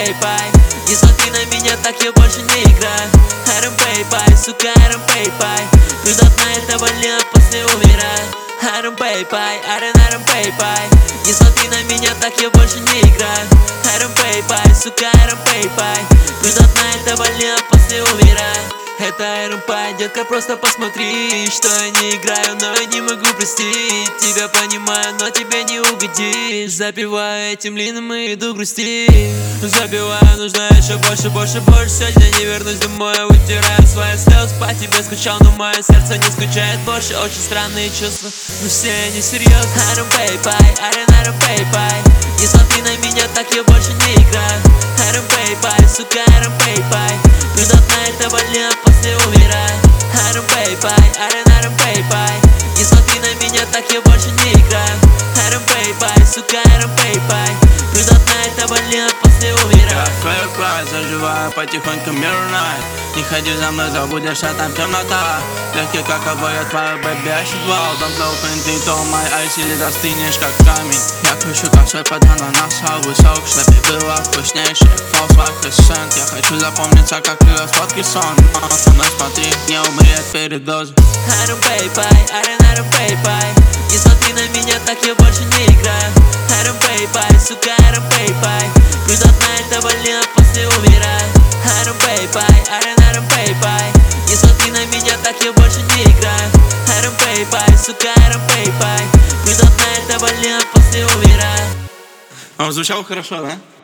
пэй-пэй. Не смотри на меня, так я больше не играю. Арам пэй-пэй, сука, арам пэй-пэй. Придут на это больно, после умираю. Арам пэй-пэй, арам пэй-пэй. Не смотри на меня, так я больше не играю. Арам пэй-пэй, сука, арам пэй-пэй. Придут на это больно, после умираю. Это РМП, детка, просто посмотри, что я не играю, но я не могу простить. Тебя понимаю, но тебе не угодишь. Запиваю этим лином и иду грустить. Запиваю, нужно еще больше, больше, больше. Сегодня не вернусь домой, я вытираю свои слезы. По тебе скучал, но мое сердце не скучает больше. Очень странные чувства, но все они серьезно. Арам пэй-пэй, арам пэй-пэй. Не смотри на меня, так я больше не играю. Арам пэй-пэй, сука, арам пэй-пэй. Придут на это больно, после умираю. Арам пэй-пэй, арам пэй-пэй. Не смотри на меня, так я больше не играю. Арам пэй-пэй, сука, арам пэй-пэй. Придут на это больно, после умираю. Я свою кровь заживаю потихоньку мирной. Не ходи за мной, забудешь, что там темнота. Легкий как обои, твою бэби ощущал. Don't open the door, my eyes, или застынешь как камень. Я кручу как свой под ананас, а высок, чтобы было вкуснейшее. False life is sent. Я хочу запомниться, как ты сладкий сон. Но смотри, не умри от передозы. Арам пэй-пэй, арам пэй-пэй. Не смотри на меня, так я больше не играю. Арам пэй-пэй, сука, арам пэй-пэй. Придут на это больно, после умираю. Арам пэй-пэй, арам пэй-пэй. Не смотри на меня, так я больше не играю. Арам пэй-пэй, сука, арам пэй-пэй. Придут на это больно, после умираю. Звучало хорошо, да?